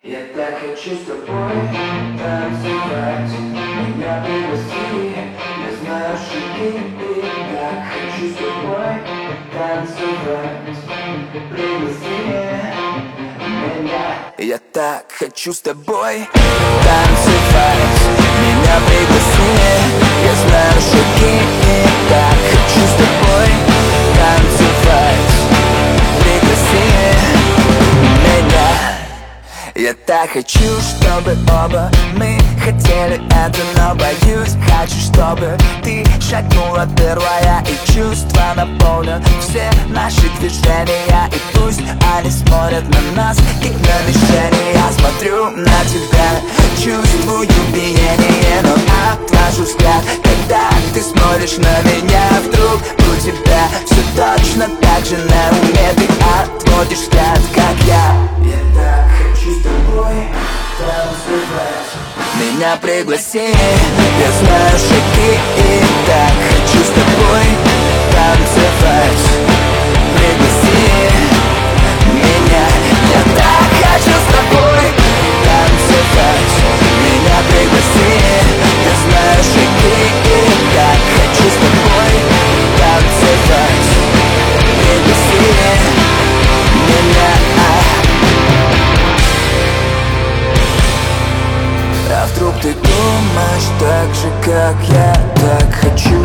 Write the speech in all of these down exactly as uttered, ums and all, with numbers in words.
Я так хочу с тобой танцевать. Меня пригласи, я знаю шаги. И так хочу с тобой танцевать. Пригласи меня. Я так хочу с тобой танцевать. Меня пригласи, я знаю шаги. И так хочу с тобой танцевать. Пригласи меня. Я так хочу, чтобы оба мы хотели это, но боюсь. Хочу, чтобы ты шагнула первая, и чувства наполнят все наши движения. И пусть они смотрят на нас, как на мишени. Я смотрю на тебя, чувствую биение, но отвожу взгляд, когда ты смотришь на меня. Вдруг у тебя все точно так же на уме. Ты отводишь взгляд, как я. Я так хочу с тобой танцевать. Меня пригласи, я знаю шаги. И так хочу с тобой танцевать. Пригласи меня. Я так хочу с тобой танцевать. Меня пригласи, я знаю шаги. И так хочу с тобой танцевать. Пригласи меня. А вдруг ты думаешь так же, как я так хочу?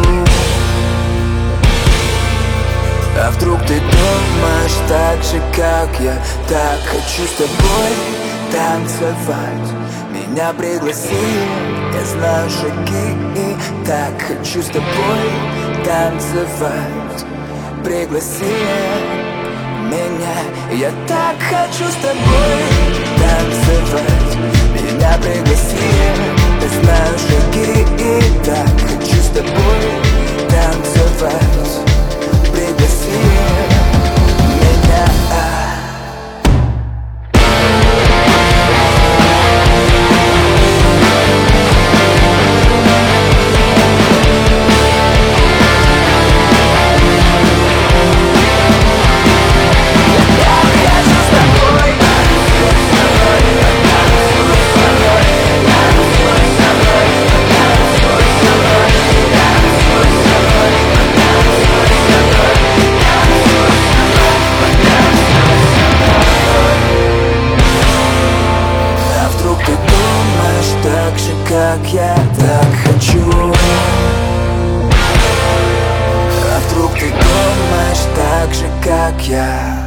А вдруг ты думаешь так же, как я так хочу с тобой танцевать? Меня пригласи, я знаю шаги. И так хочу с тобой танцевать. Пригласи меня. Я так хочу с тобой танцевать. Меня пригласи, я знаю шаги. И так хочу с тобой танцевать. Пригласи меня. Как я так хочу. А вдруг ты думаешь так же, как я?